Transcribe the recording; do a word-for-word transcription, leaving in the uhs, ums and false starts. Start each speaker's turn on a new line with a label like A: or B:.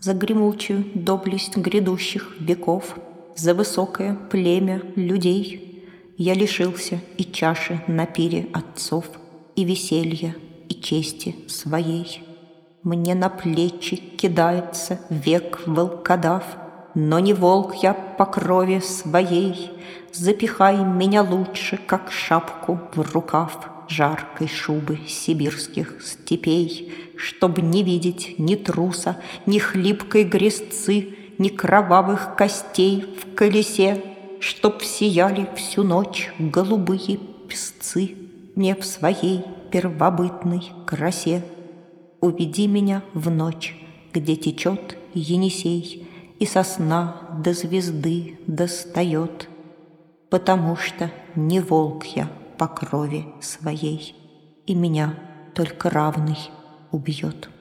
A: За гремучую доблесть грядущих веков, за высокое племя людей я лишился и чаши на пире отцов, и веселья, и чести своей. Мне на плечи кидается век волкодав, но не волк я по крови своей. Запихай меня лучше, как шапку в рукав жаркой шубы сибирских степей, чтоб не видеть ни труса, ни хлипкой грязцы, ни кровавых костей в колесе, чтоб сияли всю ночь голубые песцы мне в своей первобытной красе. Уведи меня в ночь, где течет Енисей, и сосна до звезды достает, потому что не волк я по крови своей, и меня только равный убьет.